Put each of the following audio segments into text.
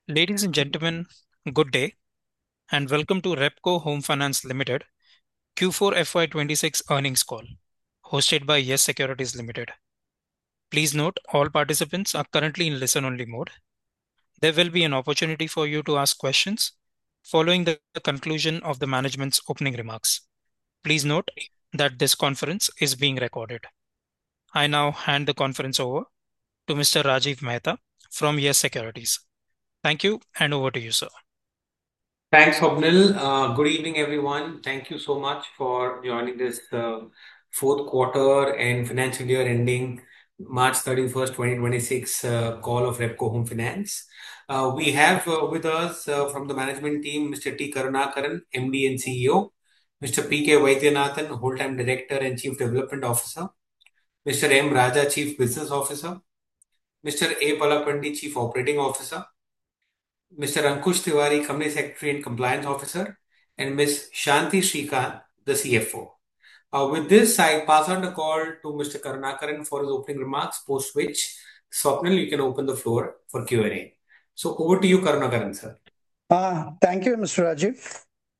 Ladies and gentlemen, good day and welcome to Repco Home Finance Limited Q4 FY26 earnings call, hosted by Yes Securities Limited. Please note all participants are currently in listen-only mode. There will be an opportunity for you to ask questions following the conclusion of the management's opening remarks. Please note that this conference is being recorded. I now hand the conference over to Mr. Rajiv Mehta from Yes Securities. Thank you and over to you, sir. Thanks, Hobnil. Good evening, everyone. Thank you so much for joining this fourth quarter and financial year ending March 31st, 2026 call of Repco Home Finance. We have with us from the management team Mr. T. Karunakaran, MD and CEO, Mr. P. K. Vaidyanathan, Whole-time Director and Chief Development Officer, Mr. M. Raja, Chief Business Officer, Mr. A. Palapandi, Chief Operating Officer, Mr. Ankush Tiwari, Company Secretary and Compliance Officer, and Ms. Shanti Shrikant, the CFO. With this, I pass on the call to Mr. Karunakaran for his opening remarks, post which, Swapnil, you can open the floor for Q&A. So over to you, Karunakaran, sir. Thank you, Mr. Rajiv.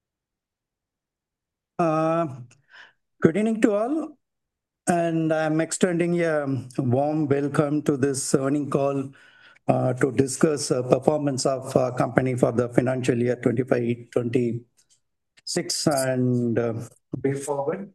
Good evening to all, and I'm extending a warm welcome to this earnings call to discuss performance of our company for the financial year 25-26 and way forward.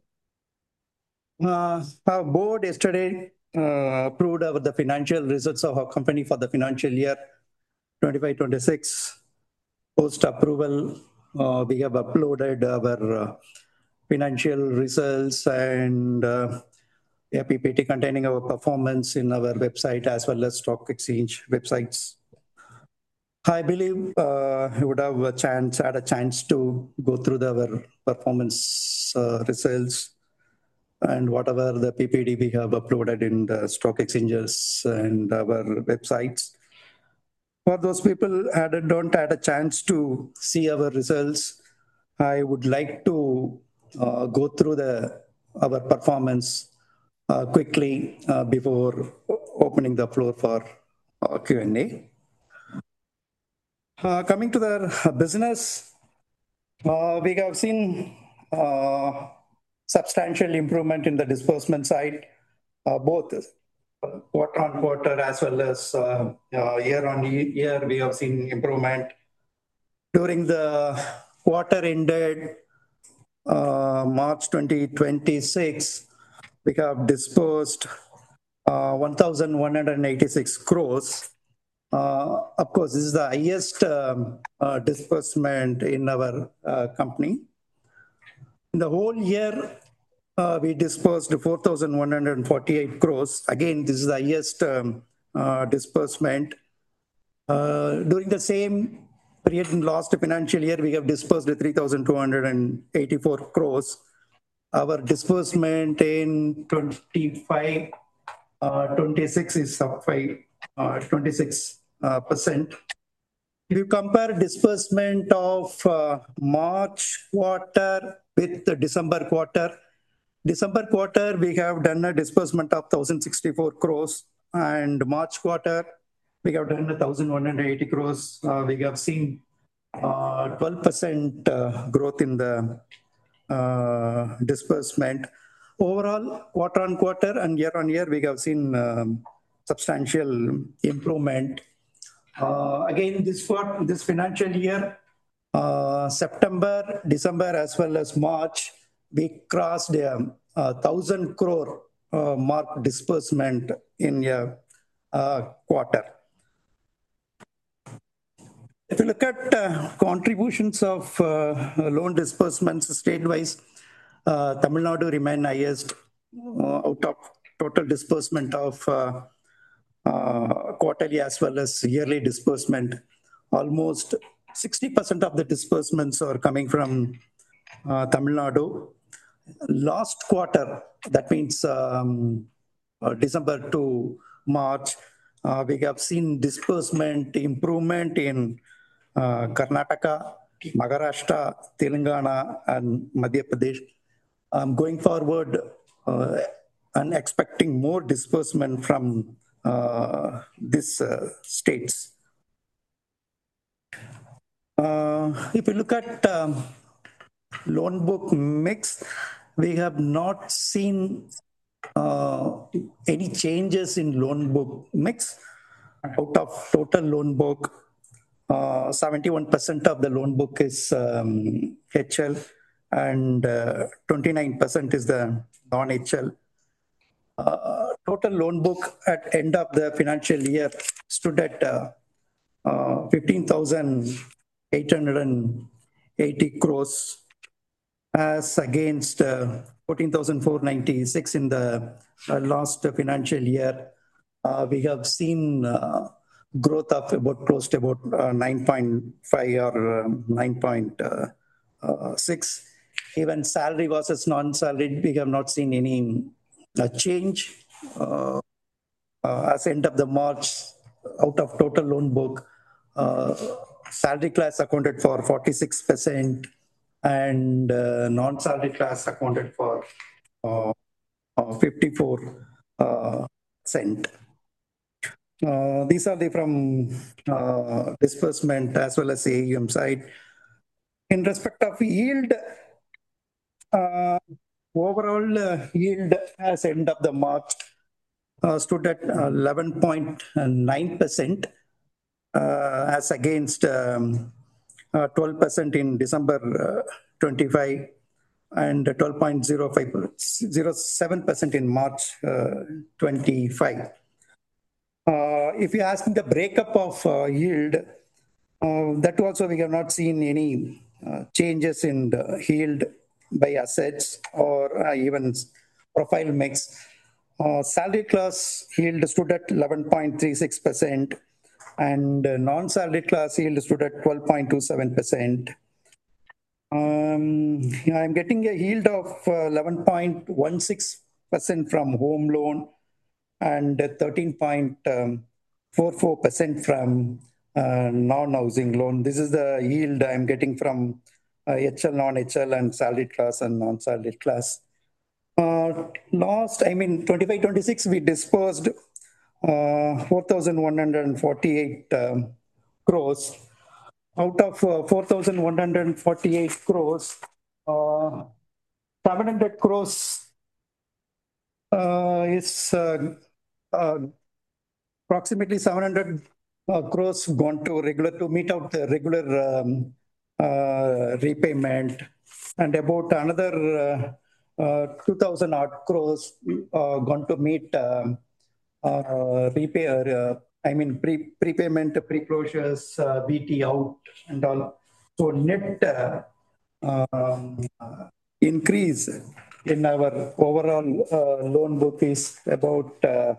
Our board yesterday approved the financial results of our company for the financial year 25-26. Post approval, we have uploaded our financial results and a PPT containing our performance in our website as well as stock exchange websites. I believe you would have had a chance to go through our performance results and whatever the PPT we have uploaded in the stock exchanges and our websites. For those people who don't had a chance to see our results, I would like to go through our performance quickly before opening the floor for Q&A. Coming to the business, we have seen substantial improvement in the disbursement side, both quarter-on-quarter as well as year-on-year. We have seen improvement. During the quarter ended March 2026, we have disbursed 1,186 crores. Of course, this is the highest disbursement in our company. In the whole year, we disbursed 4,148 crores. Again, this is the highest disbursement. During the same period in last financial year, we have disbursed 3,284 crores. Our disbursement in 25-26 is up by 26%. If you compare disbursement of March quarter with the December quarter, we have done a disbursement of 1,064 crores, and March quarter we have done 1,180 crores. We have seen 12% growth in the disbursement. Overall, quarter-on-quarter and year-on-year, we have seen substantial improvement. Again, this financial year, September, December, as well as March, we crossed 1,000 crore mark disbursement in a quarter. If you look at contributions of loan disbursements state-wise, Tamil Nadu remain highest out of total disbursement of quarterly as well as yearly disbursement. Almost 60% of the disbursements are coming from Tamil Nadu. Last quarter, that means December to March, we have seen disbursement improvement in Karnataka, Maharashtra, Telangana, and Madhya Pradesh. Going forward, and expecting more disbursement from these states. If you look at loan book mix, we have not seen any changes in loan book mix. Out of total loan book, 71% of the loan book is HL and 29% is the non-HL. Total loan book at end of the financial year stood at 15,880 crores as against 14,496 in the last financial year. We have seen growth of about close to about 9.5 or 9.6. Even salary versus non-salary, we have not seen any change. As end of the March, out of total loan book, salary class accounted for 46% and non-salary class accounted for 54%. These are the from disbursement as well as AUM side. In respect of yield, overall yield as end of the March stood at 11.9% as against 12% in December 25 and 12.07% in March 25. If you ask me the breakup of yield, that also we have not seen any changes in the yield by assets or even profile mix. Salary class yield stood at 11.36% and non-salary class yield stood at 12.27%. I'm getting a yield of 11.16% from home loan and 13.44% from non-housing loan. This is the yield I'm getting from HL, non-HL and salary class and non-salary class. Last, 25-26, we dispersed 4,148 crores. Out of 4,148 crores, 700 crores is approximately 700 crores gone to regular to meet out the regular repayment, and about another 2,000 odd crores gone to meet prepayment, pre-closures, BT out and all. So net increase in our overall loan book is about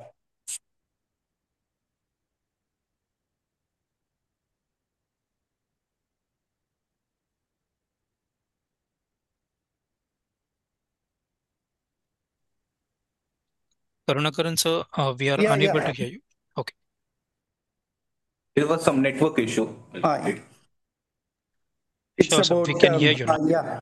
Karunakaran sir, we are unable to hear you. Okay. There was some network issue. It's Sure, sir, about we can hear you now.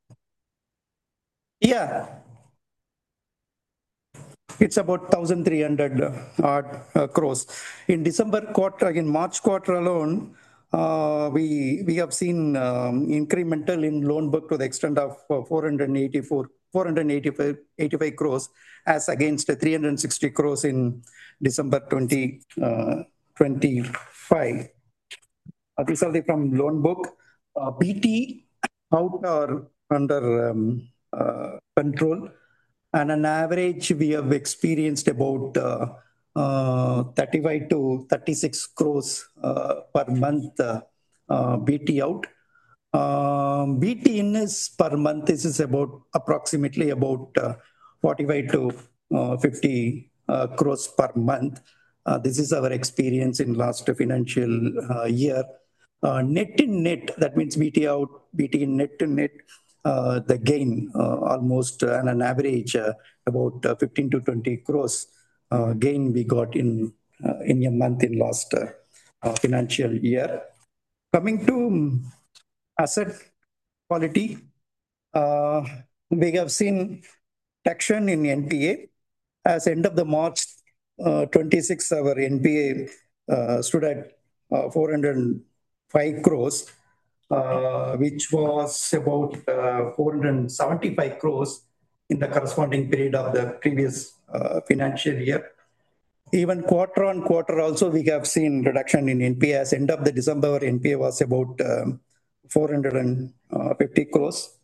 It's about 1,300 odd crores. In December quarter, in March quarter alone, we have seen incremental in loan book to the extent of 485 crores as against 360 crores in December 2025. These are from loan book. BT out or under control. And on average, we have experienced about 35 to 36 crores per month BT out. BT in is per month. This is about approximately about 45 to 50 crores per month. This is our experience in last financial year. Net in net, that means BT out, BT in net to net. The gain almost on an average about 15 to 20 crores gain we got in a month in last financial year. Coming to asset quality, we have seen reduction in NPA. As end of the March 26, our NPA stood at 405 crores. which was about 475 crores in the corresponding period of the previous financial year. Even quarter on quarter also, we have seen reduction in NPA. As end of the December, NPA was about 450 crores.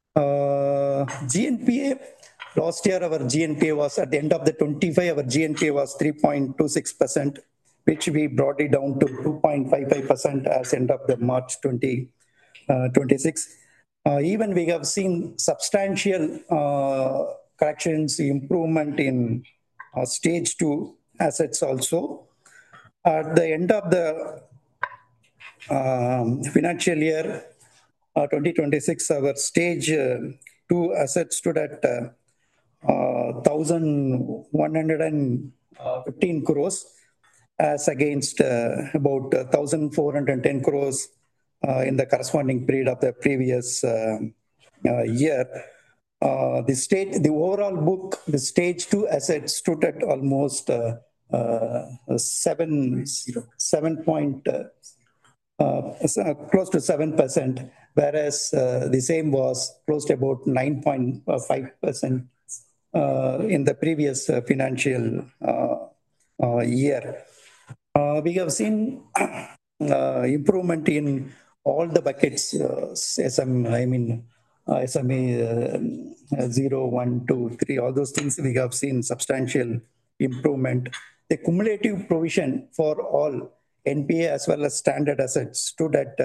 GNPA, last year our GNPA was at the end of the 25, our GNPA was 3.26%, which we brought it down to 2.55% as end of the March 2026. Even we have seen substantial corrections, improvement in stage 2 assets also. At the end of the financial year 2026, our stage 2 assets stood at 1,115 crores as against about 1,410 crores in the corresponding period of the previous year. The overall book, the stage 2 assets stood at almost 7 close to 7%, whereas the same was close to about 9.5% in the previous financial year. We have seen improvement in all the buckets, SME 0, 1, 2, 3, all those things we have seen substantial improvement. The cumulative provision for all NPA as well as standard assets stood at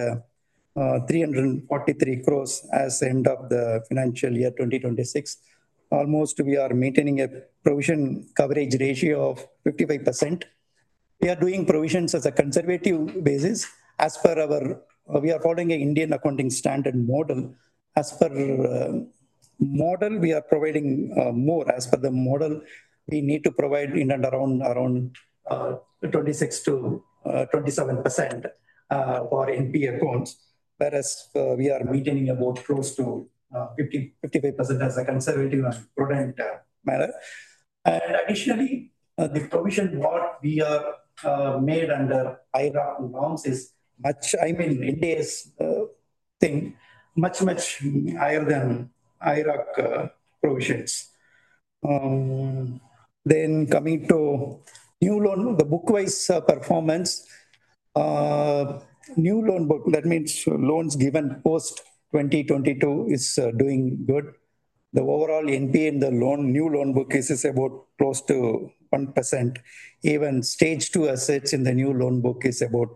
343 crores as end of the financial year 2026. Almost we are maintaining a provision coverage ratio of 55%. We are doing provisions as a conservative basis. As per we are following an Indian accounting standard model. As per model, we are providing more. As per the model, we need to provide in and around 26 to 27% for NPA accounts, whereas we are maintaining about close to 55% as a conservative and prudent manner. And additionally, the provision what we are made under IRAC norms is much, India's thing, much higher than IRAC provisions. Then coming to new loan, the book-wise performance, new loan book, that means loans given post 2022 is doing good. The overall NPA in the new loan book is about close to 1%. Even stage 2 assets in the new loan book is about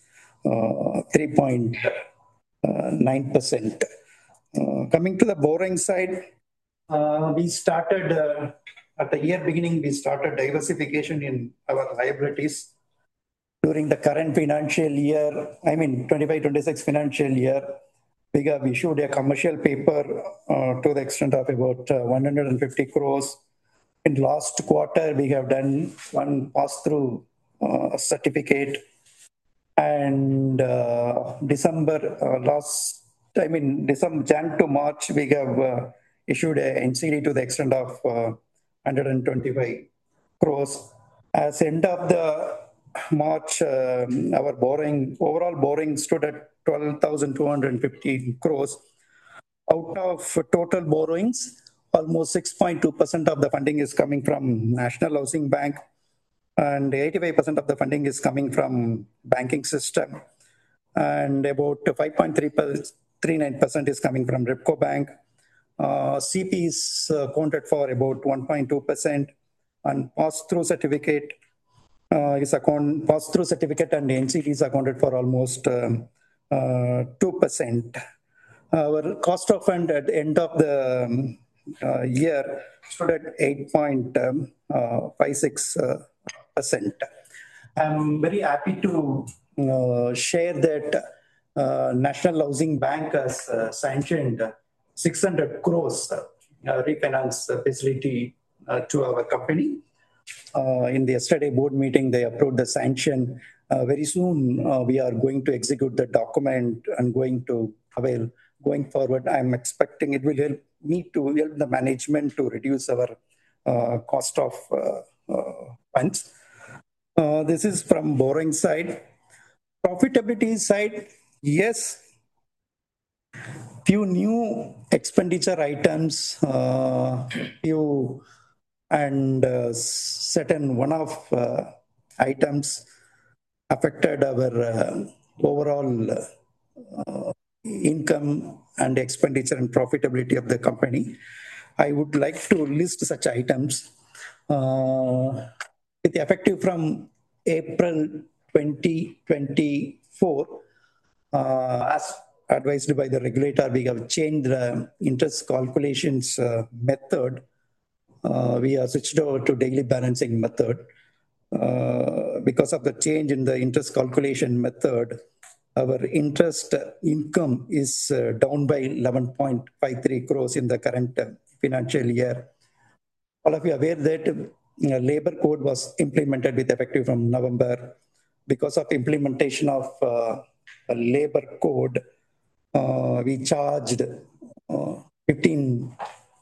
3.9%. Coming to the borrowing side, we started at the year beginning, we started diversification in our liabilities. During the current financial year, 25-26 financial year, we have issued a commercial paper to the extent of about 150 crores. In last quarter, we have done one pass-through certificate. And December Jan to March, we have issued a NCD to the extent of 125 crores. As end of the March, our overall borrowing stood at 12,215 crores. Out of total borrowings, almost 6.2% of the funding is coming from National Housing Bank, and 85% of the funding is coming from banking system, and about 5.39% is coming from Repco Bank. CP is accounted for about 1.2%, and pass-through certificate and NCD is accounted for almost 2%. Our cost of fund at the end of the year stood at 8.56%. I'm very happy to share that National Housing Bank has sanctioned 600 crores refinance facility to our company. In the yesterday board meeting, they approved the sanction. Very soon, we are going to execute the document and going to avail. Going forward, I'm expecting it will help the management to reduce our cost of funds. This is from borrowing side. Profitability side, yes, few new expenditure items, few and certain one-off items affected our overall income and expenditure and profitability of the company. I would like to list such items. With effective from April 2024, as advised by the regulator, we have changed the interest calculations method. We are switched over to daily balancing method. Because of the change in the interest calculation method, our interest income is down by 11.53 crores in the current financial year. All of you are aware that labor code was implemented with effective from November. Because of implementation of a labor code, we charged 15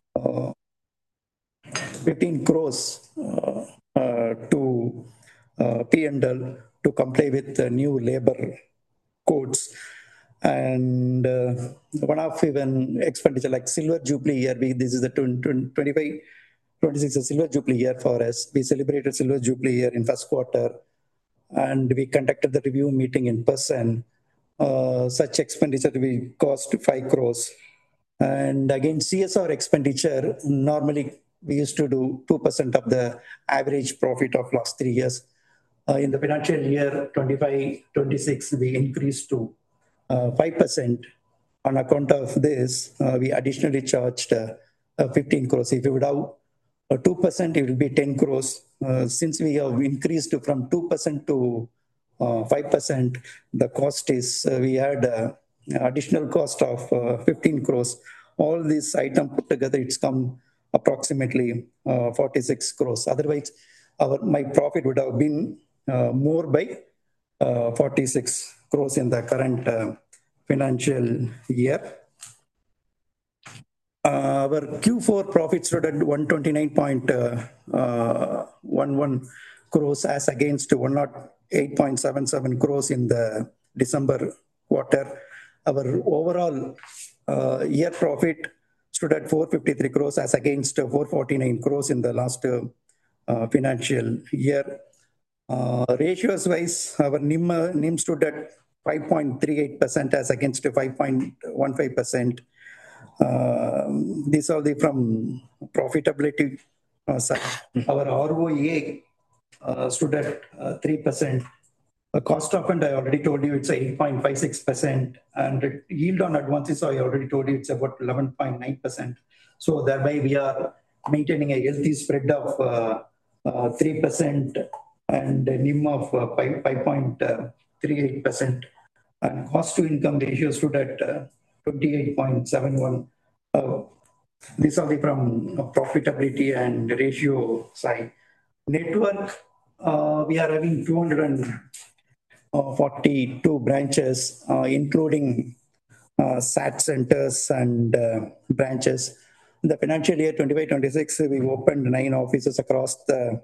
crores to P&L to comply with the new labor codes. And one of even expenditure like Silver Jubilee year, this is the 25, 26 a Silver Jubilee year for us. We celebrated Silver Jubilee year in first quarter, and we conducted the review meeting in person. Such expenditure we cost 5 crores. And again, CSR expenditure, normally we used to do 2% of the average profit of last 3 years. In the financial year 25-26, we increased to 5%. On account of this, we additionally charged 15 crores. If you would have 2%, it will be 10 crores. Since we have increased from 2% to 5%, the cost is, we had additional cost of 15 crores. All these items put together, it's come approximately 46 crores. Otherwise, my profit would have been more by 46 crores in the current financial year. Our Q4 profits stood at 129.11 crores as against 108.77 crores in the December quarter. Our overall year profit stood at 453 crores as against 449 crores in the last financial year. Ratios wise, our NIM stood at 5.38% as against 5.15%. These are the from profitability side. Our ROA stood at 3%. The cost of fund, I already told you, it's 8.56%. And yield on advances, I already told you, it's about 11.9%. So thereby we are maintaining a healthy spread of 3% and a NIM of 5.38%. And cost to income ratio stood at 28.71. These are the from profitability and ratio side. Network, we are having 242 branches, including SAT centers and branches. In the financial year 25-26, we opened 9 offices across the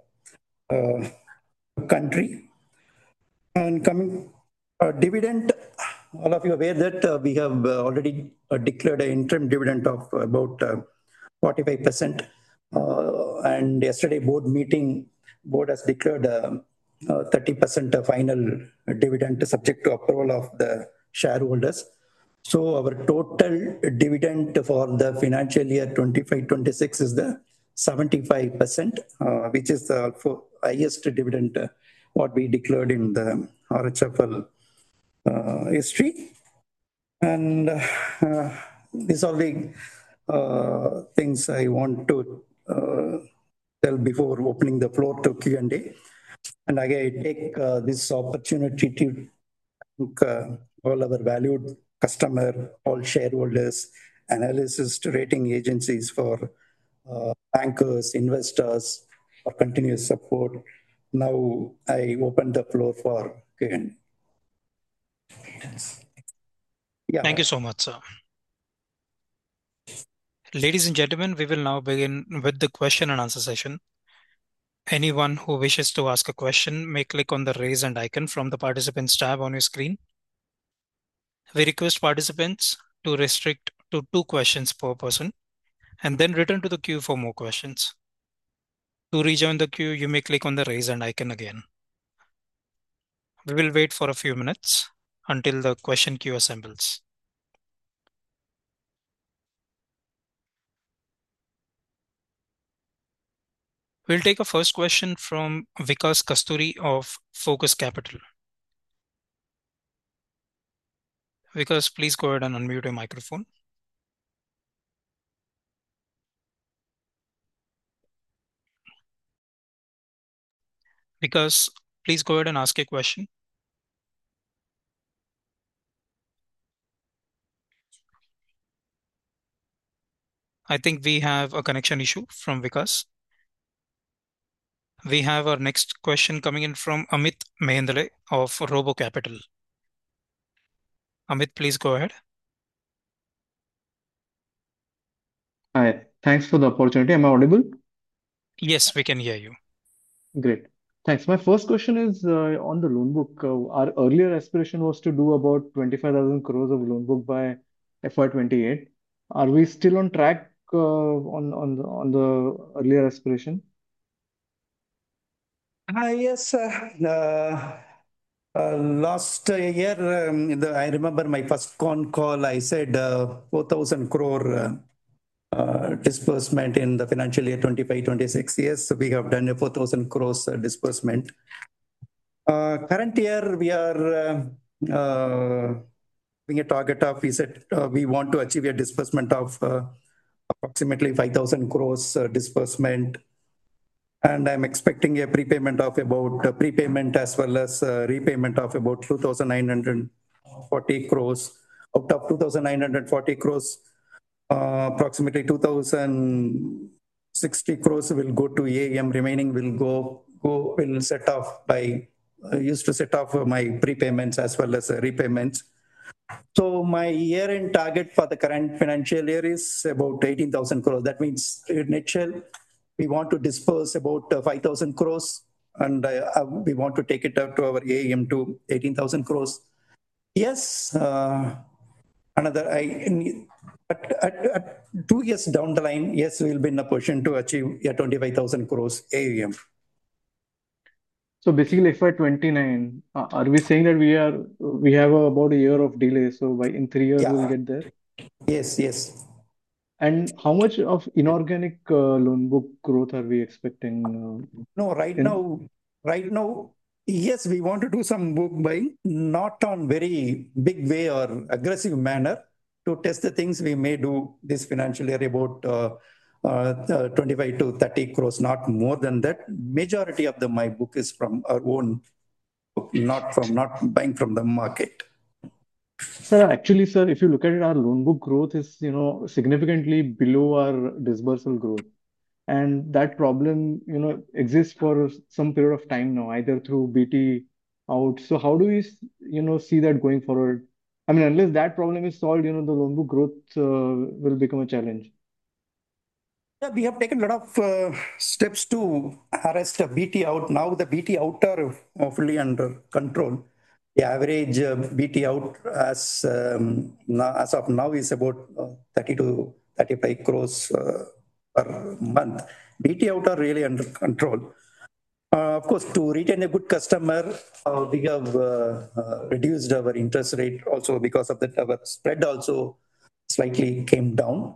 country. And coming dividend, all of you are aware that we have already declared an interim dividend of about 45%. And yesterday board meeting, board has declared 30% final dividend subject to approval of the shareholders. So our total dividend for the financial year 25-26 is the 75%, which is the highest dividend what we declared in the RHFL history. And these are the things I want to tell before opening the floor to Q&A. And again, I take this opportunity to thank all our valued customer, all shareholders, analysts, rating agencies, for bankers, investors, for continuous support. Now I open the floor for Q&A. Yeah. Thank you so much, sir. Ladies and gentlemen, we will now begin with the question and answer session. Anyone who wishes to ask a question may click on the raise hand icon from the participants tab on your screen. We request participants to restrict to 2 questions per person and then return to the queue for more questions. To rejoin the queue, you may click on the raise hand icon again. We will wait for a few minutes until the question queue assembles. We'll take a first question from Vikas Kasturi of Focus Capital. Vikas, please go ahead and unmute your microphone. Vikas, please go ahead and ask a question. I think we have a connection issue from Vikas. We have our next question coming in from Amit Mehendale of Robo Capital. Amit, please go ahead. Hi, thanks for the opportunity. Am I audible? Yes, we can hear you. Great. Thanks. My first question is on the loan book. Our earlier aspiration was to do about 25,000 crores of loan book by FY28. Are we still on track on the earlier aspiration? Yes. Last year, I remember my first con call, I said 4,000 crore disbursement in the financial year 25-26. Yes, we have done a 4,000 crores disbursement. Current year, we are having a target of, we said we want to achieve a disbursement of approximately 5,000 crores disbursement. And I'm expecting a prepayment of about prepayment as well as repayment of about 2,940 crores. Out of 2,940 crores, approximately 2,060 crores will go to AUM. Remaining will set off by used to set off my prepayments as well as repayments. So my year-end target for the current financial year is about 18,000 crores. That means in nutshell, we want to disperse about 5,000 crores and we want to take it up to our AUM to 18,000 crores. Yes, at 2 years down the line, yes, we'll be in a position to achieve 25,000 crores AUM. So basically, FY29, are we saying that we have about a year of delay? So in 3 years, we'll get there? Yes. And how much of inorganic loan book growth are we expecting? No, right now, yes, we want to do some book buying, not on very big way or aggressive manner. To test the things we may do this financial year about 25 to 30 crores, not more than that. Majority of my book is from our own book, not buying from the market. Sir, actually, sir, if you look at it, our loan book growth is, significantly below our disbursal growth. And that problem, exists for some period of time now, either through BT out. So how do we, see that going forward? I mean, unless that problem is solved, the loan book growth will become a challenge. Yeah, we have taken a lot of steps to arrest a BT out. Now the BT out are fully under control. The average BT out as of now is about 30 to 35 crores per month. BT out are really under control. Of course, to retain a good customer, we have reduced our interest rate also because of that. Our spread also slightly came down.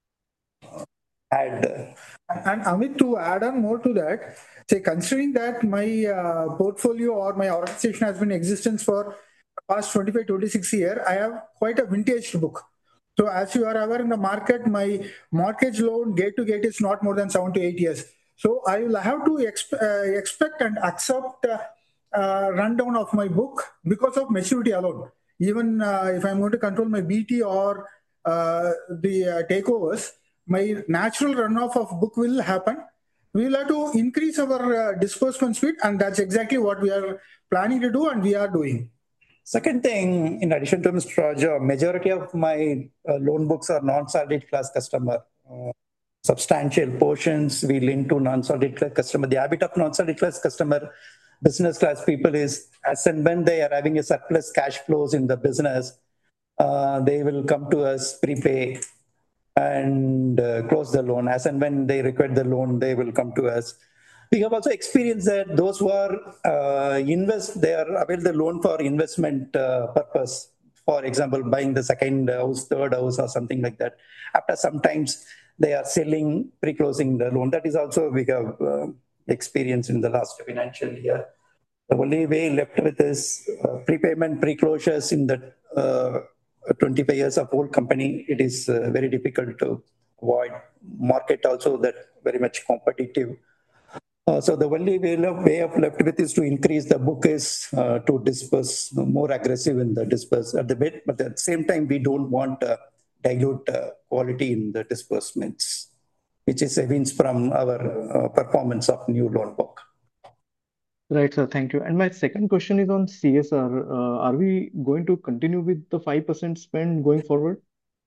And Amit, to add on more to that, say considering that my portfolio or my organization has been in existence for the past 25-26 years, I have quite a vintage book. So as you are aware in the market, my mortgage loan gate to gate is not more than 7 to 8 years. So I will have to expect and accept rundown of my book because of maturity alone. Even if I'm going to control my BT or the takeovers, my natural runoff of book will happen. We will have to increase our disbursement speed, and that's exactly what we are planning to do, and we are doing. Second thing, in addition to Mr. Raja, majority of my loan books are non-salaried class customer. Substantial portions we lend to non-salaried class customer. The habit of non-salaried class customer, business class people is as and when they are having a surplus cash flows in the business, they will come to us, prepay, and close the loan. As and when they require the loan, they will come to us. We have also experienced that those who are they are avail the loan for investment purpose. For example, buying the second house, third house, or something like that. After sometimes they are selling, pre-closing the loan. That is also we have experienced in the last financial year. The only way left with is prepayment, pre-closures in the 25 years of old company. It is very difficult to avoid. Market also that very much competitive. So the only way of left with is to increase the book is to disperse more aggressive in the disperse at the bit, but at the same time we don't want dilute quality in the disbursements, which is evinced from our performance of new loan book. Right, sir. Thank you. And my second question is on CSR. Are we going to continue with the 5% spend going forward?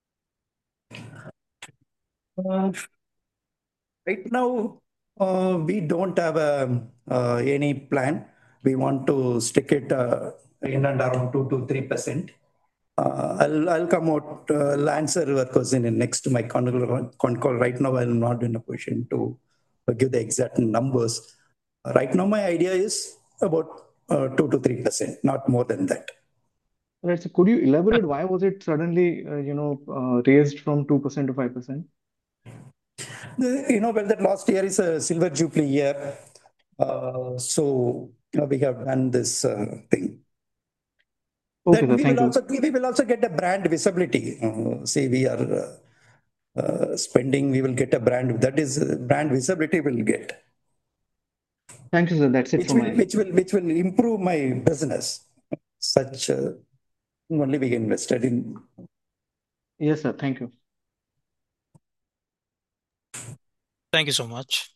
Right now, we don't have any plan. We want to stick it in and around 2 to 3%. I'll come out, answer your question in next to my con call. Right now, I'm not in a position to give the exact numbers. Right now, my idea is about 2 to 3%, not more than that. Right. So could you elaborate why was it suddenly, raised from 2% to 5%? Well, that last year is a silver jubilee year. So we have done this thing. Okay, That sir. we will also get a brand visibility. See, we are spending, we will get a brand. That is brand visibility we'll get. Thank you, sir. That's it from my end. Which will improve my business. Such only we invested in. Yes, sir. Thank you. Thank you so much.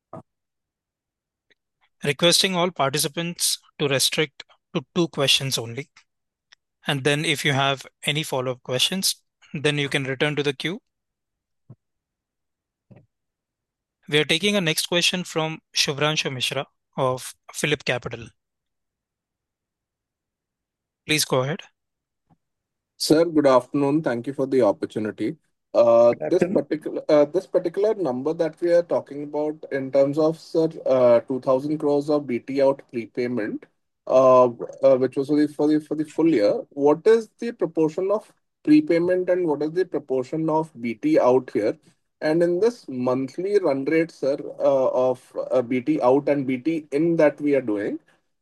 Requesting all participants to restrict to 2 questions only. And then if you have any follow-up questions, then you can return to the queue. We are taking a next question from Shubhranshu Mishra of Phillip Capital. Please go ahead. Sir, good afternoon. Thank you for the opportunity. This particular number that we are talking about in terms of, sir, 2,000 crores of BT out prepayment, which was for the full year. What is the proportion of prepayment and what is the proportion of BT out here? And in this monthly run rate, sir, of BT out and BT in that we are doing,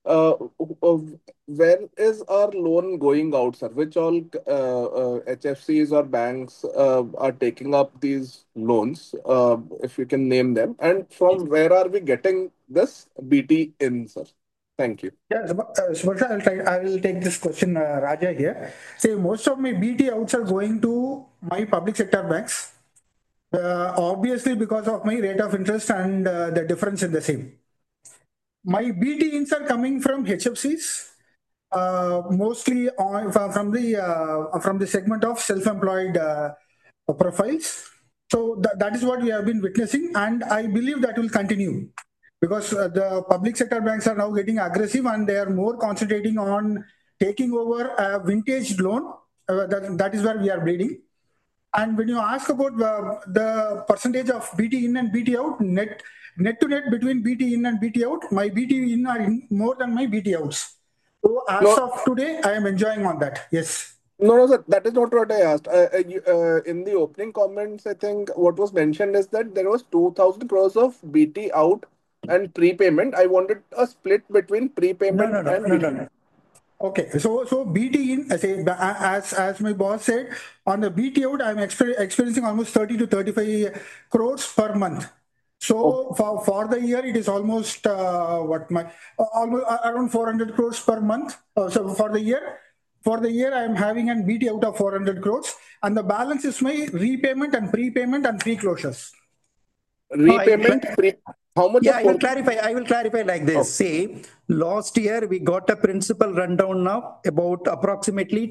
where is our loan going out, sir? Which all HFCs or banks are taking up these loans, if you can name them? And from where are we getting this BT in, sir? Thank you. Yeah, Subharsha, I will take this question, Raja here. See, most of my BT outs are going to my public sector banks, obviously because of my rate of interest and the difference in the same. My BT ins are coming from HFCs, mostly from the segment of self-employed profiles. So that is what we have been witnessing, and I believe that will continue because the public sector banks are now getting aggressive and they are more concentrating on taking over a vintage loan. That is where we are bleeding. And when you ask about the percentage of BT in and BT out, net to net between BT in and BT out, my BT in are more than my BT outs. So as of today, I am enjoying on that. Yes. No, sir, that is not what I asked. In the opening comments, I think what was mentioned is that there was 2,000 crores of BT out and prepayment. I wanted a split between prepayment and BT. No. Okay, so BT in, as my boss said, on the BT out, I'm experiencing almost 30 to 35 crores per month. So for the year, it is almost almost around 400 crores per month. So for the year, I am having an BT out of 400 crores, and the balance is my repayment and prepayment and pre-closures. Repayment, how much? Yeah, I will clarify like this. See, last year we got a principal rundown now about approximately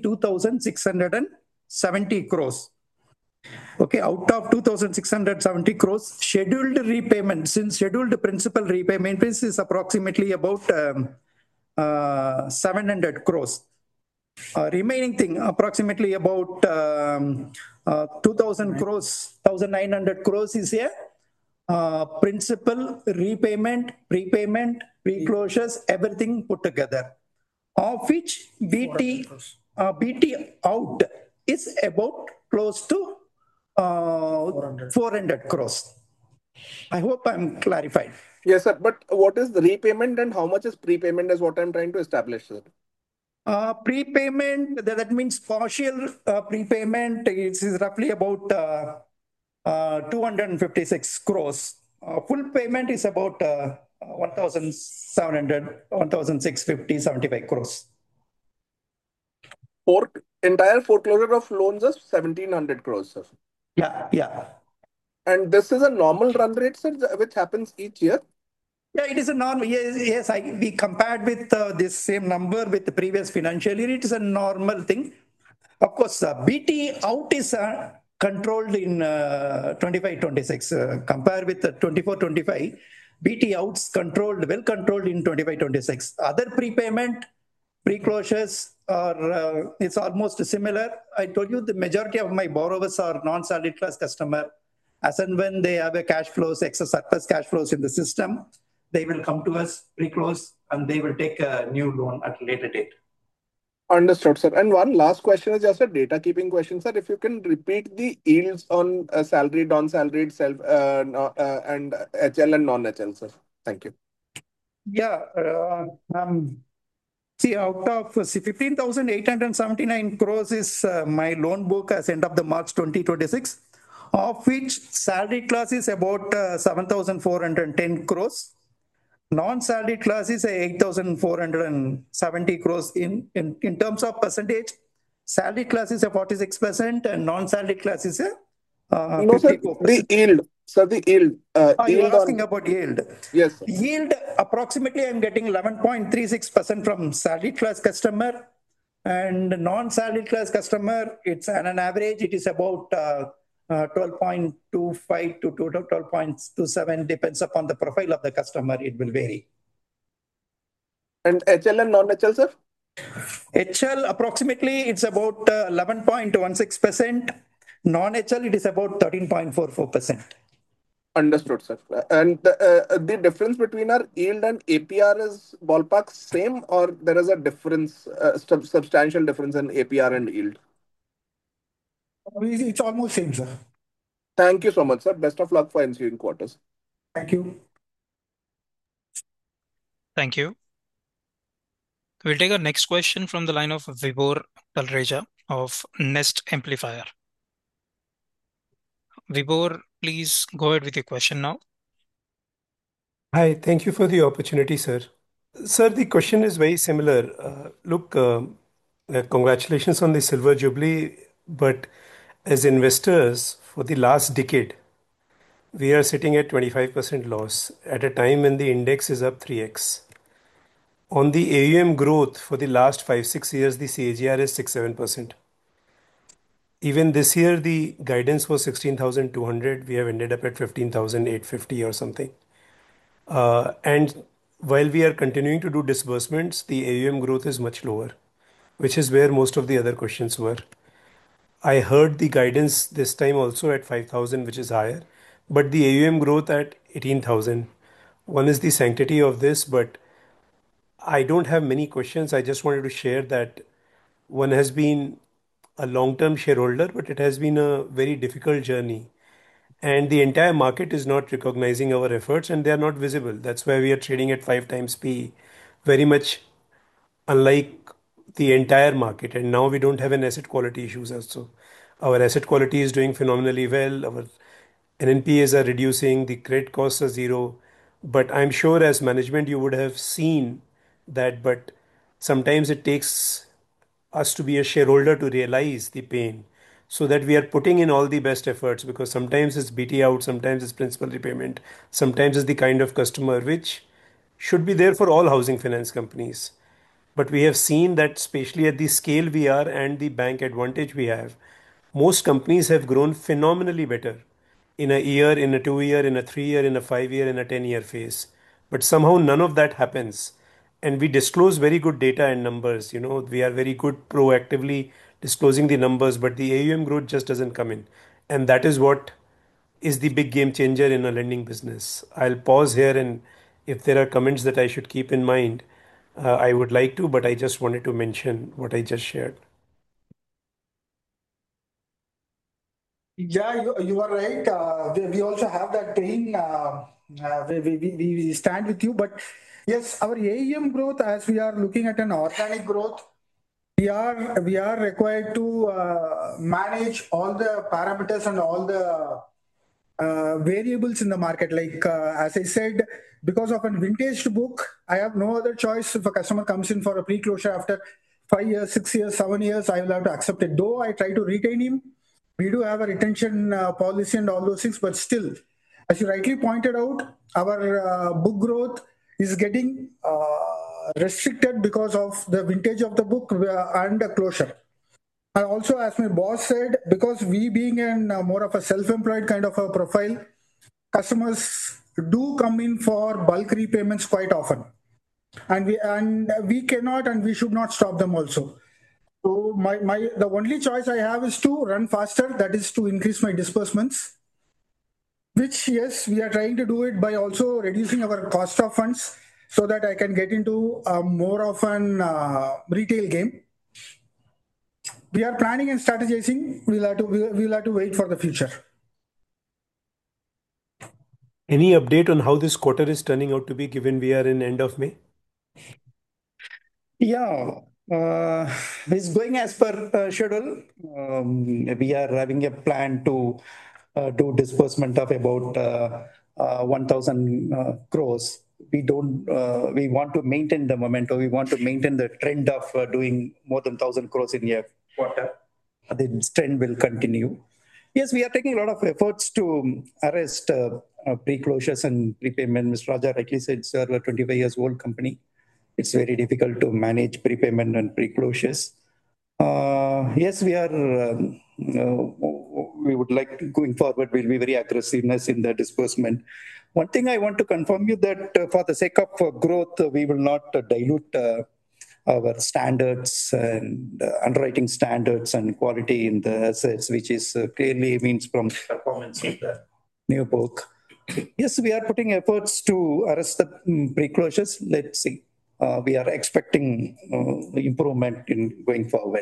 2,670 crores. Okay, out of 2,670 crores, scheduled repayment, since scheduled principal repayment is approximately about 700 crores. Remaining thing, approximately about 2,000 crores, 1,900 crores is a principal, repayment, prepayment, pre-closures, everything put together, of which BT out is about close to 400 crores. I hope I'm clarified. Yes, sir. But what is the repayment and how much is prepayment is what I'm trying to establish, sir. Prepayment, that means partial prepayment is roughly about 256 crores. Full payment is about 1,700, 1,650, 75 crores. Entire foreclosure of loans is 1,700 crores, sir. Yeah. And this is a normal run rate, sir, which happens each year? Yeah, it is a normal. Yes, we compared with this same number with the previous financial year. It is a normal thing. Of course, BT out is controlled in 25-26. Compare with 24-25, BT outs well controlled in 25-26. Other prepayment, pre-closures are it's almost similar. I told you the majority of my borrowers are non-salaried class customer. As and when they have a cash flows, excess surplus cash flows in the system, they will come to us, pre-close, and they will take a new loan at a later date. Understood, sir. And one last question is just a data keeping question, sir. If you can repeat the yields on salaried, non-salaried, and HL and non-HL, sir. Thank you. Yeah. See, out of 15,879 crores is my loan book as end of the March 2026, of which salary class is about 7,410 crores. Non-salary class is 8,470 crores. In terms of percentage, salary class is a 46% and non-salary class is a No, sir, 54%. the yield. Sir, the yield. You are asking about yield. Yes, sir. Yield, approximately I'm getting 11.36% from salary class customer, and non-salary class customer, it's on an average, it is about 12.25 to 12.27, depends upon the profile of the customer, it will vary. And HL and non-HL, sir? HL, approximately, it's about 11.16%. Non-HL, it is about 13.44%. Understood, sir. And the difference between our yield and APR is ballpark same, or there is a difference, substantial difference in APR and yield? It's almost same, sir. Thank you so much, sir. Best of luck for ensuing quarters. Thank you. Thank you. We'll take our next question from the line of Vibhor Talreja of Nest Amplifier. Vibhor, please go ahead with your question now. Hi, thank you for the opportunity, sir. Sir, the question is very similar. Congratulations on the Silver Jubilee, but as investors for the last decade, we are sitting at 25% loss at a time when the index is up 3x. On the AUM growth for the last 5-6 years, the CAGR is 6-7%. Even this year, the guidance was 16,200. We have ended up at 15,850 or something. And while we are continuing to do disbursements, the AUM growth is much lower, which is where most of the other questions were. I heard the guidance this time also at 5,000, which is higher, but the AUM growth at 18,000. One is the sanctity of this, but I don't have many questions. I just wanted to share that one has been a long-term shareholder, but it has been a very difficult journey. And the entire market is not recognizing our efforts and they are not visible. That's why we are trading at 5 times P, very much unlike the entire market. And now we don't have an asset quality issues also. Our asset quality is doing phenomenally well. Our NNPAs are reducing, the credit costs are zero. But I'm sure as management you would have seen that, but sometimes it takes us to be a shareholder to realize the pain so that we are putting in all the best efforts, because sometimes it's BT out, sometimes it's principal repayment, sometimes it's the kind of customer which should be there for all housing finance companies. But we have seen that, especially at the scale we are and the bank advantage we have, most companies have grown phenomenally better in a year, in a 2 year, in a 3 year, in a 5 year, in a 10 year phase. But somehow none of that happens. and we disclose very good data and numbers. We are very good proactively disclosing the numbers, but the AUM growth just doesn't come in. And that is what is the big game changer in a lending business. I'll pause here, and if there are comments that I should keep in mind, I would like to, but I just wanted to mention what I just shared. Yeah, you are right. We also have that pain. We stand with you. But yes, our AUM growth, as we are looking at an organic growth, we are required to manage all the parameters and all the variables in the market. Like as I said, because of a vintage book, I have no other choice. If a customer comes in for a pre-closure after 5 years, 6 years, 7 years, I will have to accept it. Though I try to retain him, we do have a retention policy and all those things, but still, as you rightly pointed out, our book growth is getting restricted because of the vintage of the book and the closure. And also, as my boss said, because we being in more of a self-employed kind of a profile, customers do come in for bulk repayments quite often, and we cannot and we should not stop them also. So the only choice I have is to run faster, that is to increase my disbursements, which yes, we are trying to do it by also reducing our cost of funds so that I can get into more of an retail game. We are planning and strategizing. We'll have to wait for the future. Any update on how this quarter is turning out to be, given we are in end of May? Yeah, it's going as per schedule. We are having a plan to do disbursement of about 1,000 crores. We want to maintain the momentum. We want to maintain the trend of doing more than 1,000 crores in a quarter. The trend will continue. Yes, we are taking a lot of efforts to arrest pre-closures and prepayment. Mr. Raja rightly said, sir, we're a 25 years old company. It's very difficult to manage prepayment and pre-closures. Yes, we would like to, going forward, we'll be very aggressiveness in the disbursement. One thing I want to confirm you that for the sake of growth, we will not dilute our standards and underwriting standards and quality in the assets, which is clearly means from the performance of the new book. Yes, we are putting efforts to arrest the pre-closures. Let's see. We are expecting improvement in going forward.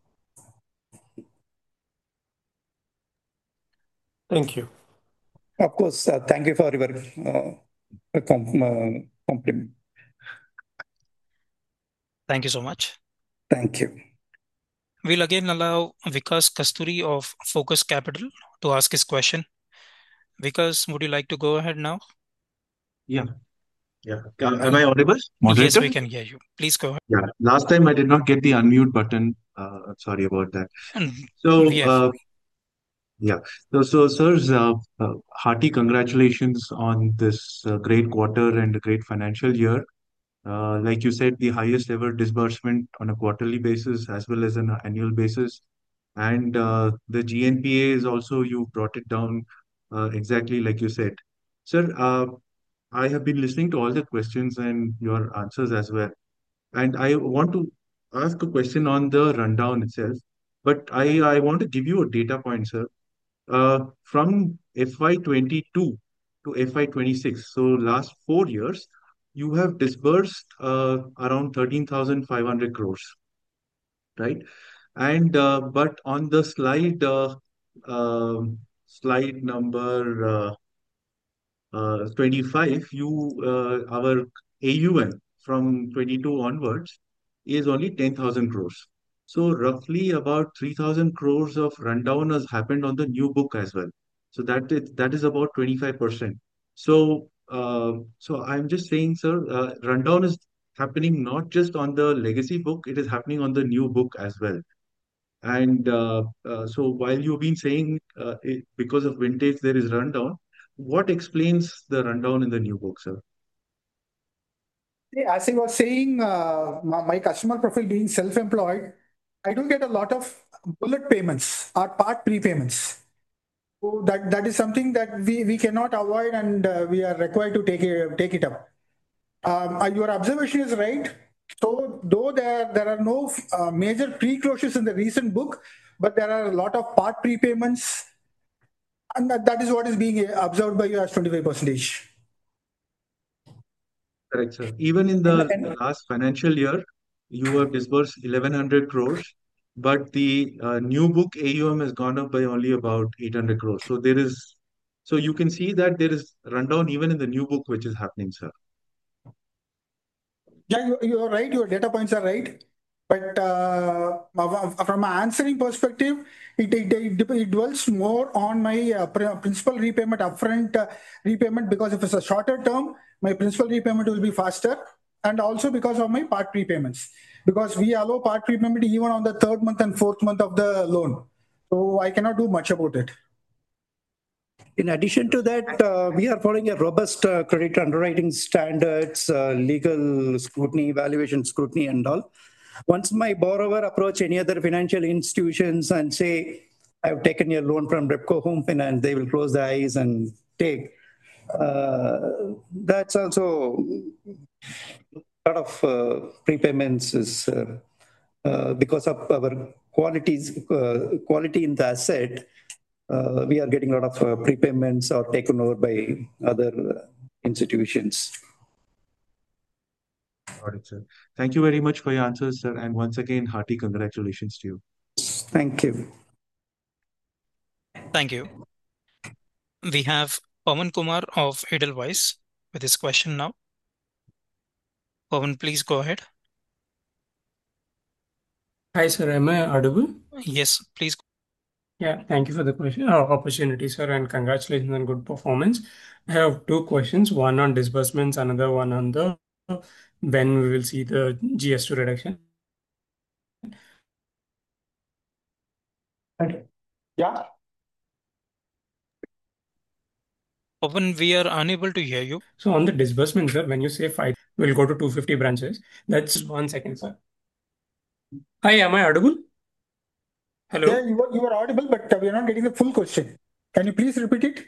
Thank you. Of course, thank you for your compliment. Thank you so much. Thank you. We'll again allow Vikas Kasturi of Focus Capital to ask his question. Vikas, would you like to go ahead now? Yeah. Am I audible, moderator? Yes, we can hear you. Please go ahead. Yeah. Last time I did not get the unmute button. Sorry about that. So, yeah. So, sirs, hearty congratulations on this great quarter and a great financial year. Like you said, the highest ever disbursement on a quarterly basis as well as an annual basis. And the GNPA is also, you brought it down exactly like you said. Sir, I have been listening to all the questions and your answers as well. And I want to ask a question on the rundown itself. But I want to give you a data point, sir. From FY22 to FY26, so last 4 years, you have disbursed around 13,500 crores, right? And but on the slide number 25, our AUM from 22 onwards is only 10,000 crores. So roughly about 3,000 crores of rundown has happened on the new book as well. So that is about 25%. So I'm just saying, sir, rundown is happening not just on the legacy book, it is happening on the new book as well. And so while you've been saying because of vintage there is rundown, what explains the rundown in the new book, sir? As I was saying, my customer profile being self-employed, I do get a lot of bullet payments or part prepayments. So that is something that we cannot avoid, and we are required to take it up. Your observation is right. So though there are no major pre-closures in the recent book, but there are a lot of part prepayments, and that is what is being observed by you as 25%. Correct, sir. Even in the last financial year, you have disbursed 1100 crores, but the new book AUM has gone up by only about 800 crores. So you can see that there is rundown even in the new book which is happening, sir. Yeah, you're right. Your data points are right. But from an answering perspective, it dwells more on my principal repayment, upfront repayment, because if it's a shorter term, my principal repayment will be faster. And also because of my part prepayments, because we allow part prepayment even on the third month and fourth month of the loan. So I cannot do much about it. In addition to that, we are following a robust credit underwriting standards, legal scrutiny, valuation scrutiny, and all. Once my borrower approach any other financial institutions and say, I've taken your loan from Repco Home Finance, they will close their eyes and take. That's also a lot of prepayments is because of our quality in the asset. We are getting a lot of prepayments or taken over by other institutions. Got it, sir. Thank you very much for your answers, sir. And once again, hearty congratulations to you. Thank you. Thank you. We have Pawan Kumar of Edelweiss with his question now. Pawan, please go ahead. Hi, sir. Am I audible? Yes, please. Yeah, thank you for the question, opportunity, sir, and congratulations on good performance. I have two questions, one on disbursements, another one on the when we will see the GS2 reduction. Yeah. Pawan, we are unable to hear you. So on the disbursement, sir, when you say 5, we'll go to 250 branches. That's 1 second, sir. Hi, am I audible? Hello? Yeah, you are audible, but we are not getting the full question. Can you please repeat it?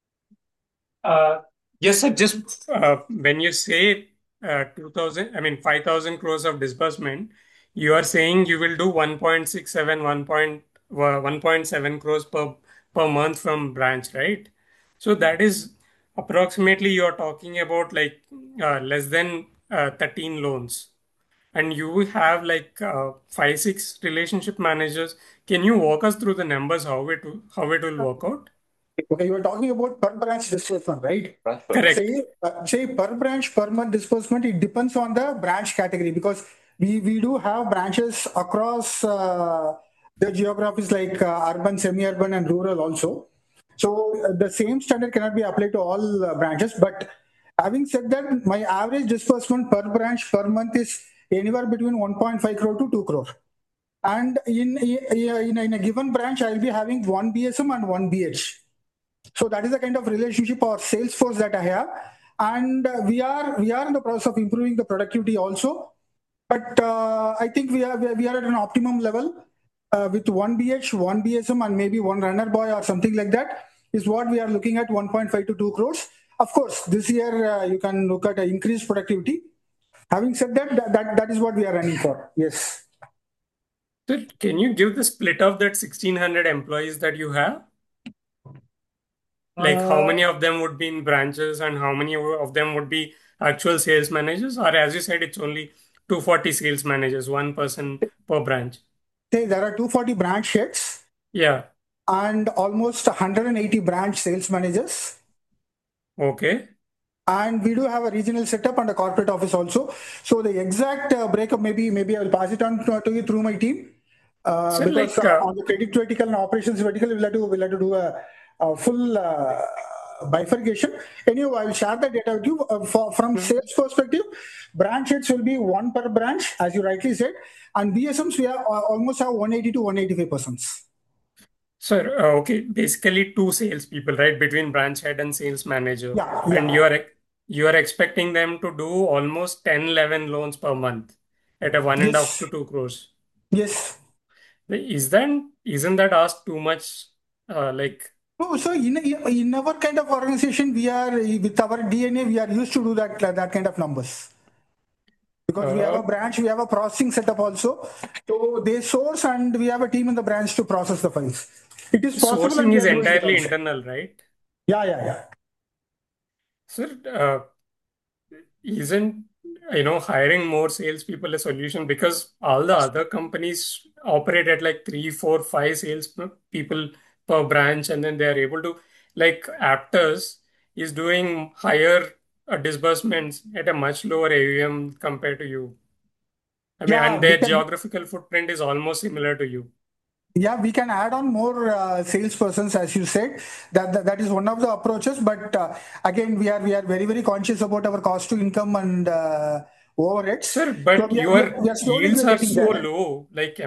Yes, sir. Just when you say 5,000 crores of disbursement, you are saying you will do 1.67, 1.7 crores per month from branch, right? So that is approximately you are talking about like less than 13 loans. And you have like 5, 6 relationship managers. Can you walk us through the numbers, how it will work out? Okay, you are talking about per branch disbursement, right? Correct. Say per branch per month disbursement, it depends on the branch category, because we do have branches across the geographies like urban, semi-urban, and rural also. So the same standard cannot be applied to all branches. But having said that, my average disbursement per branch per month is anywhere between 1.5 crore to 2 crore. And in a given branch, I'll be having one BSM and one BH. So that is the kind of relationship or sales force that I have, and we are in the process of improving the productivity also. But I think we are at an optimum level with one BH, one BSM, and maybe one runner boy or something like that is what we are looking at, 1.5 to 2 crores. Of course, this year you can look at increased productivity. Having said that is what we are running for. Yes. Sir, can you give the split of that 1,600 employees that you have? Like how many of them would be in branches and how many of them would be actual sales managers? Or as you said, it's only 240 sales managers, one person per branch. Say there are 240 branch heads. Yeah. And almost 180 branch sales managers. Okay. And we do have a regional setup and a corporate office also. So the exact breakup, maybe I will pass it on to you through my team. Because on the credit vertical and operations vertical, we'll have to do a full bifurcation. Anyway, I will share the data with you. From sales perspective, branch heads will be one per branch, as you rightly said, and BSMs we have almost have 180 to 185 persons. Sir, okay, basically 2 salespeople, right, between branch head and sales manager. Yeah. And you are expecting them to do almost 10, 11 loans per month at a 1.5 to 2 crores. Yes. Isn't that asked too much? Like Oh, so in our kind of organization, we are with our DNA, we are used to do that kind of numbers. Because we have a branch, we have a processing setup also. So they source and we have a team in the branch to process the files. It is possible and Sourcing we is are doing it entirely also. internal, right? Yeah. Sir, isn't hiring more salespeople a solution? Because all the other companies operate at like 3, 4, 5 people per branch, and then they are able to, like Aptus is doing higher disbursements at a much lower AUM compared to you. I mean, Yeah, and their geographical footprint is almost similar to you. Yeah, we can add on more salespersons, as you said. That is one of the approaches. But again, we are very conscious about our cost to income and overheads. Sir, but So your we are slowly yields are getting so there. low.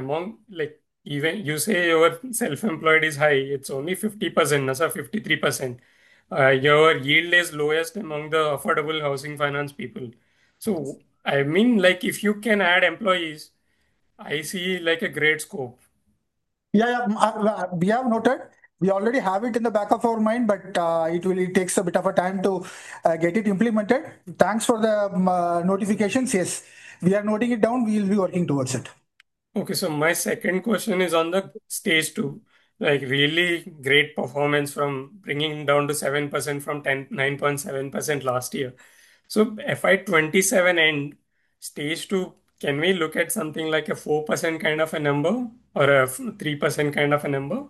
Even you say your self-employed is high, it's only 50%, Nasa 53%. Your yield is lowest among the affordable housing finance people. So I mean, like if you can add employees, I see like a great scope. Yeah, we have noted. We already have it in the back of our mind, but it takes a bit of a time to get it implemented. Thanks for the notifications. Yes, we are noting it down. We will be working towards it. Okay, so my second question is on the stage two. Like really great performance from bringing down to 7% from 9.7% last year. So FY27 end, stage two, can we look at something like a 4% kind of a number or a 3% kind of a number?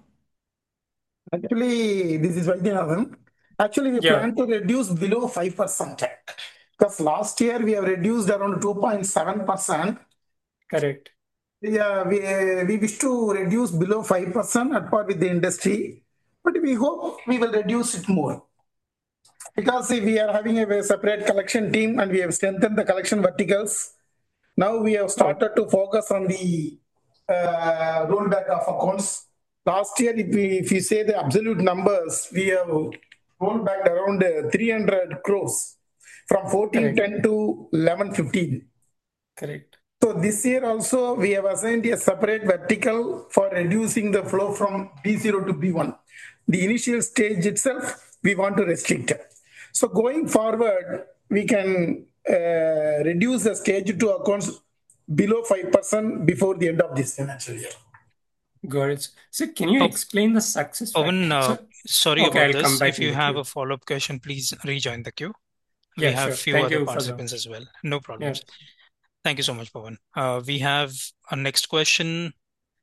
Actually, this is Vaidyanathan. Actually, we Yeah, plan to reduce below 5%. Because last year we have reduced around 2.7%. correct. Yeah, we wish to reduce below 5% at par with the industry, but we hope we will reduce it more. Because we are having a separate collection team and we have strengthened the collection verticals. Now we have started to focus on the rollback of accounts. Last year, if you say the absolute numbers, we have rolled back around 300 crores from 1410 to 1115. Correct. So this year also we have assigned a separate vertical for reducing the flow from B0 to B1. The initial stage itself, we want to restrict it. So going forward, we can reduce the stage 2 accounts below 5% before the end of this financial year. Got it. So can you explain the success Pawan, factor? sorry Okay, about I'll come this. back If in you the have queue. a follow-up question, please rejoin the queue. We Yeah, have sure. few Thank other you for the participants as well. No problems. Yeah. Thank you so much, Pawan. We have a next question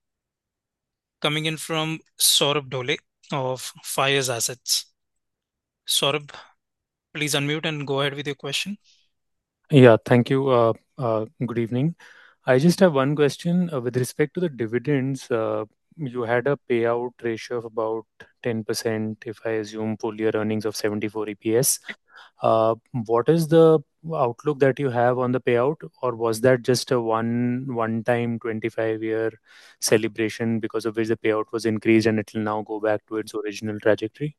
coming in from Saurabh Dole of Fires Assets. Saurabh, please unmute and go ahead with your question. Yeah, thank you. Good evening. I just have one question with respect to the dividends. You had a payout ratio of about 10%, if I assume full year earnings of 74 EPS. What is the outlook that you have on the payout, or was that just a one-time 25-year celebration because of which the payout was increased and it will now go back to its original trajectory?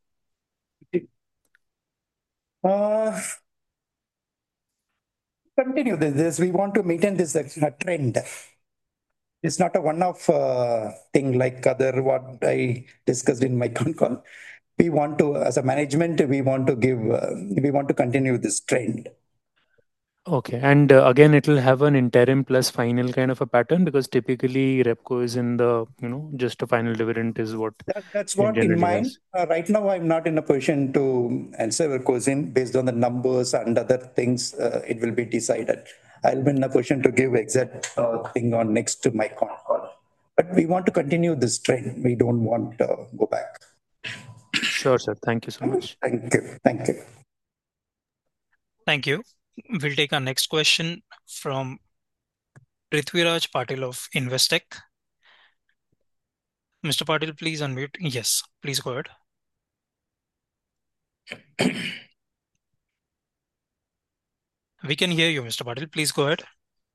Continue this. We want to maintain this trend. It's not a one-off thing like other what I discussed in my con call. We want to, as a management, we want to continue this trend. Okay. And again, it will have an interim plus final kind of a pattern because typically Repco is in the, just a final dividend is what That's it what in generally mind. has. Right now, I'm not in a position to answer your question based on the numbers and other things. It will be decided. I'll be in a position to give exact thing on next to my con call. But we want to continue this trend. We don't want to go back. Sure, sir. Thank you so much. Thank you. Thank you. Thank you. We'll take our next question from Prithviraj Patil of Investec. Mr. Patil, please unmute. Yes, please go ahead. We can hear you, Mr. Patil. Please go ahead.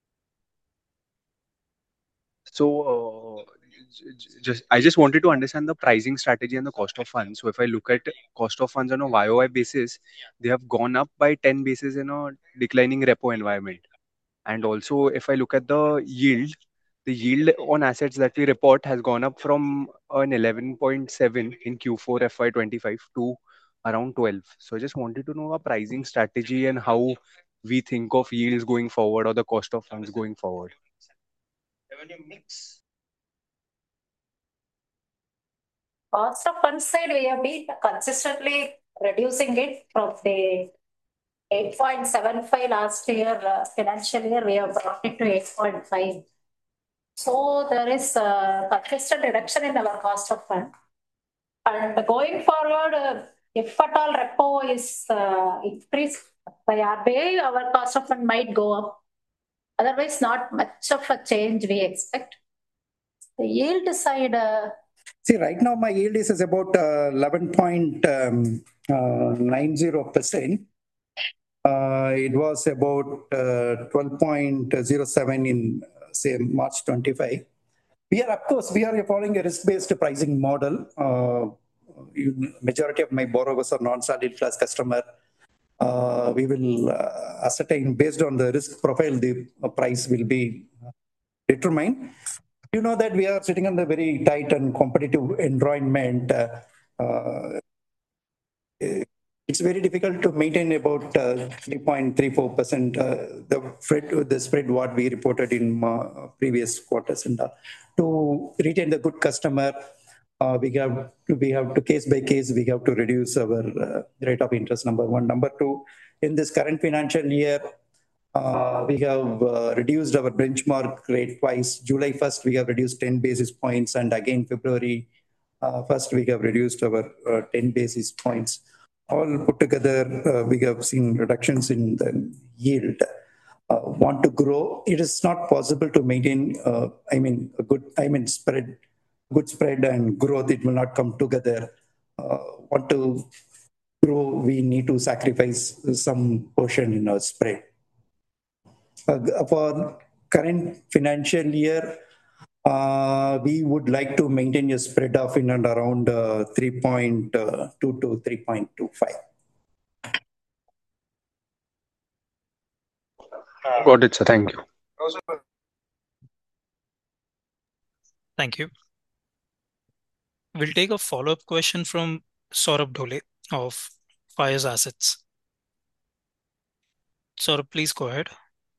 So, I just wanted to understand the pricing strategy and the cost of funds. So, if I look at cost of funds on a YOY basis, they have gone up by 10 basis in a declining repo environment. And also, if I look at the yield, the yield on assets that we report has gone up from an 11.7 in Q4 FY25 to around 12. So I just wanted to know our pricing strategy and how we think of yields going forward or the cost of funds going forward. Cost of funds side, we have been consistently reducing it from the 8.75 last year, financial year, we have brought it to 8.5. So there is a consistent reduction in our cost of fund. And going forward, if at all repo is increased by RBI, our cost of fund might go up. Otherwise, not much of a change we expect. The yield side. See, right now my yield is about 11.90%. It was about 12.07 in, say, March 25. Of course, we are following a risk-based pricing model. Majority of my borrowers are non-salaried class customer. We will ascertain based on the risk profile, the price will be determined. You know that we are sitting on a very tight and competitive environment. It's very difficult to maintain about 3.34% the spread what we reported in previous quarters, and to retain the good customer, we have to case by case we have to reduce our rate of interest. Number one. Number two, in this current financial year, we have reduced our benchmark rate twice. July 1st, we have reduced 10 basis points, and again February 1st, we have reduced our 10 basis points. All put together, we have seen reductions in the yield. Want to grow? It is not possible to maintain. Good spread and growth. It will not come together. Want to grow? We need to sacrifice some portion in our spread. For current financial year, we would like to maintain a spread of in and around 3.2 to 3.25. Got it, sir. Thank you. Thank you. We'll take a follow-up question from Saurabh Dhole of Fires Assets. Saurabh, please go ahead.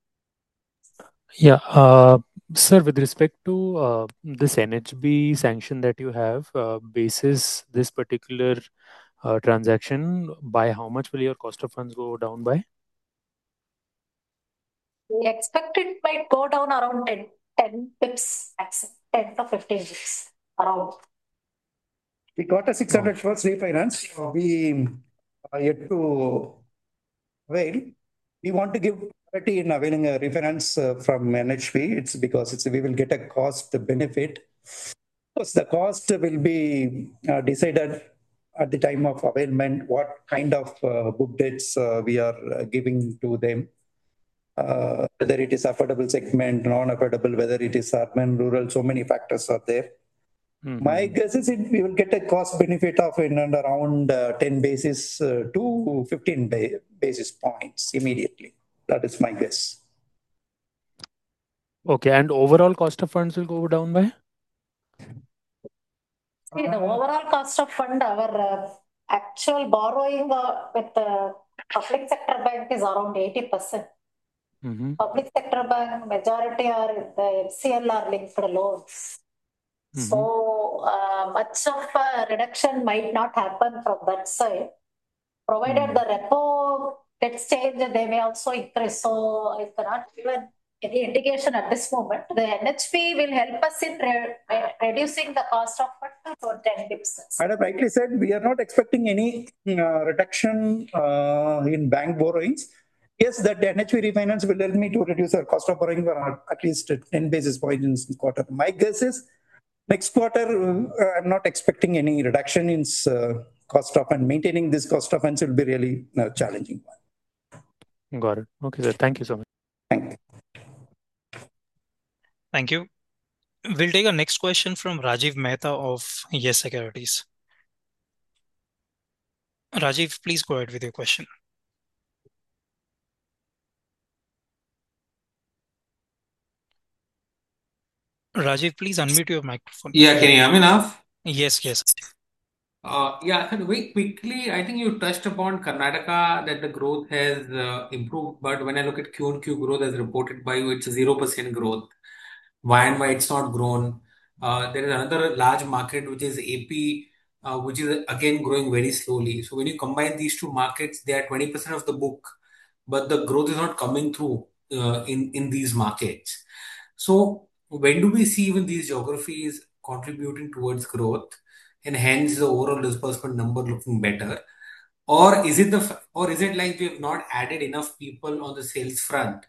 Yeah, sir, with respect to this NHB sanction that you have, basis this particular transaction, by how much will your cost of funds go down by? We expect it might go down around 10 pips, 10 to 15 pips around. We got a 600 first refinance. We are yet to avail. We want to give priority in availing a refinance from NHB. It's because we will get a cost benefit. Of course, the cost will be decided at the time of availment, what kind of book debts we are giving to them. Whether it is affordable segment, non-affordable, whether it is urban, rural, so many factors are there. My guess is we will get a cost benefit of in and around 10 basis to 15 basis points immediately. That is my guess. Okay, and overall cost of funds will go down by? See, the overall cost of fund, our actual borrowing with the public sector bank is around 80%. Public sector bank majority are the MCLR linked loans. So much of a reduction might not happen from that side. Provided the repo gets changed, they may also increase. So I cannot even any indication at this moment. The NHB will help us in reducing the cost of fund for 10 pips. I have rightly said we are not expecting any reduction in bank borrowings. Yes, that the NHB refinance will help me to reduce our cost of borrowing for at least 10 basis points in this quarter. My guess is next quarter, I'm not expecting any reduction in cost of, and maintaining this cost of funds will be really challenging one. Got it. Okay, sir. Thank you so much. Thank you. Thank you. We'll take a next question from Rajiv Mehta of Yes Securities. Rajiv, please go ahead with your question. Rajiv, please unmute your microphone. Yeah, can you hear me now? Yes. Yeah, and very quickly, I think you touched upon Karnataka that the growth has improved, but when I look at Q&Q growth as reported by you, it's a 0% growth. Why and why it's not grown? There is another large market which is AP, which is again growing very slowly. So when you combine these two markets, they are 20% of the book, but the growth is not coming through in these markets. So when do we see even these geographies contributing towards growth, and hence the overall disbursement number looking better? Or is it or is it like we have not added enough people on the sales front,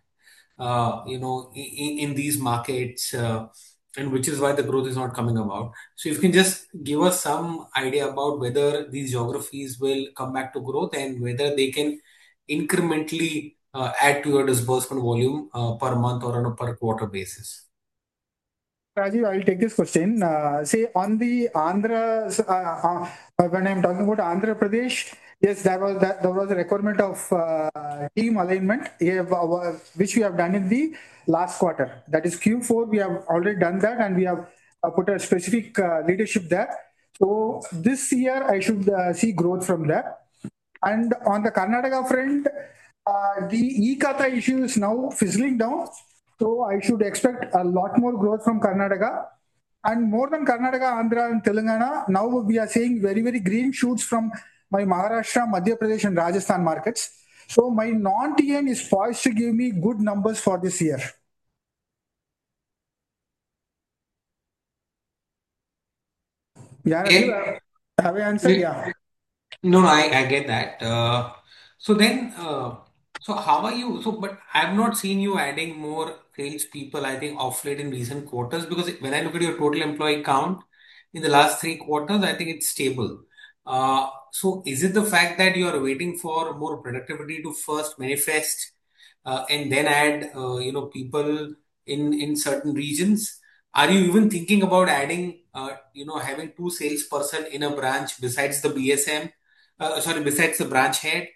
in these markets, and which is why the growth is not coming about? So if you can just give us some idea about whether these geographies will come back to growth and whether they can incrementally add to your disbursement volume per month or on a per quarter basis. Rajiv, I'll take this question. Say on the Andhra, when I'm talking about Andhra Pradesh, yes, there was a requirement of team alignment, which we have done in the last quarter. That is Q4. We have already done that, and we have put a specific leadership there. So this year, I should see growth from that. And on the Karnataka front, the e-Khata issue is now fizzling down. So I should expect a lot more growth from Karnataka. And more than Karnataka, Andhra and Telangana, now we are seeing very, very green shoots from my Maharashtra, Madhya Pradesh and Rajasthan markets. So my non-TN is poised to give me good numbers for this year. Yeah, have I answered? Yeah. No, I get that. So how are you? But I've not seen you adding more sales people, I think, off late in recent quarters, because when I look at your total employee count in the last 3 quarters, I think it's stable. So is it the fact that you are waiting for more productivity to first manifest, and then add, people in certain regions? Are you even thinking about adding, having 2 salesperson in a branch besides the BSM? Besides the branch head?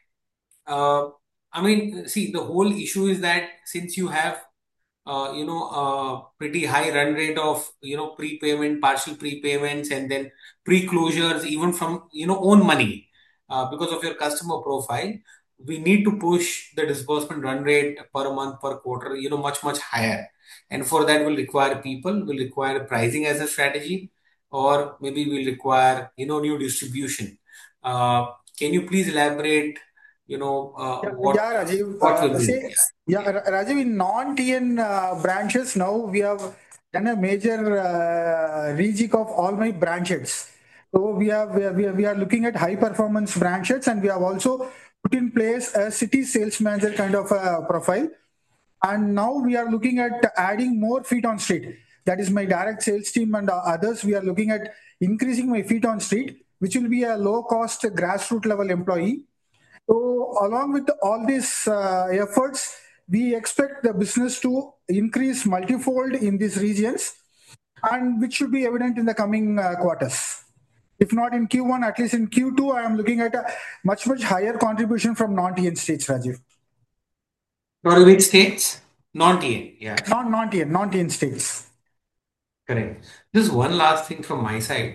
See, the whole issue is that since you have, pretty high run rate of, prepayment, partial prepayments, and then pre-closures, even from, own money, because of your customer profile, we need to push the disbursement run rate per month, per quarter, much, much higher. And for that, we'll require people, we'll require pricing as a strategy, or maybe we'll require, new distribution. Can you please elaborate, what Rajiv. will be? Rajiv, in non-TN branches, now we have done a major rejig of all my branches. So we are looking at high performance branches, and we have also put in place a city sales manager kind of a profile. And now we are looking at adding more feet on street. That is my direct sales team and others. We are looking at increasing my feet on street, which will be a low cost grassroots level employee. So along with all these efforts, we expect the business to increase multifold in these regions, and which should be evident in the coming quarters. If not in Q1, at least in Q2, I am looking at a much, much higher contribution from non-TN states, Rajiv. Sorry, which states? Non-TN, yeah. Non-TN states. Correct. Just one last thing from my side.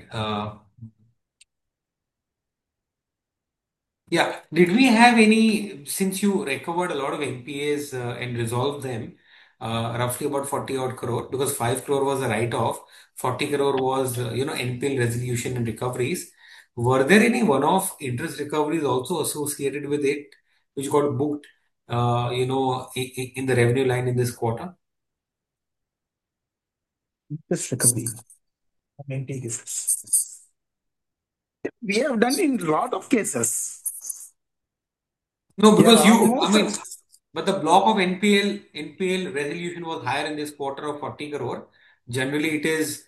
Yeah, did we have any, since you recovered a lot of NPAs and resolved them, roughly about 40 odd crore, because 5 crore was a write-off, 40 crore was, NPL resolution and recoveries. Were there any one-off interest recoveries also associated with it, which got booked, in the revenue line in this quarter? Interest recovery. We have done in a lot of cases. No, because but the block of NPL resolution was higher in this quarter of 40 crore. Generally, it is,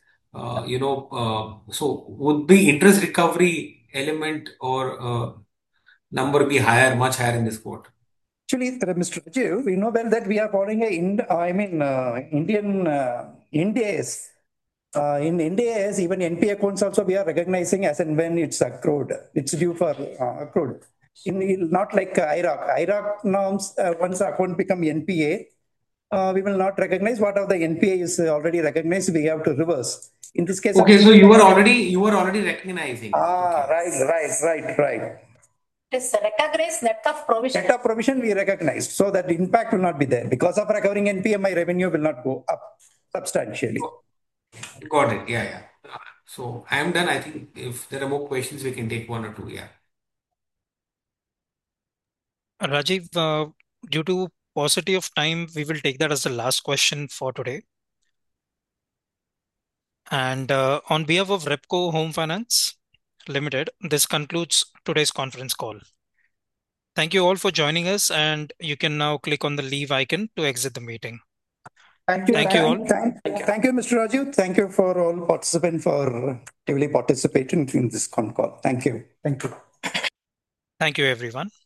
so would the interest recovery element or number be higher, much higher in this quarter? Actually, Mr. Rajiv, we know well that we are following Indian Ind AS. In Ind AS, even NPA accounts also we are recognizing as and when it's accrued. It's due for accrued. Not like IRAC. IRAC norms, once the account become NPA, we will not recognize. Whatever the NPA is already recognized, we have to reverse. In this case, okay, so you were already recognizing. Right. It is recognized net of provision. Net of provision we recognized, so that impact will not be there. Because of recovering NPA, my revenue will not go up substantially. Got it. Yeah. So I am done. I think if there are more questions, we can take one or two. Yeah. Rajiv, due to paucity of time, we will take that as the last question for today. And on behalf of Repco Home Finance Limited, this concludes today's conference call. Thank you all for joining us, and you can now click on the leave icon to exit the meeting. Thank you all. Thank you, Mr. Rajiv. Thank you for all participants for actively participating in this con call. Thank you. Thank you, everyone.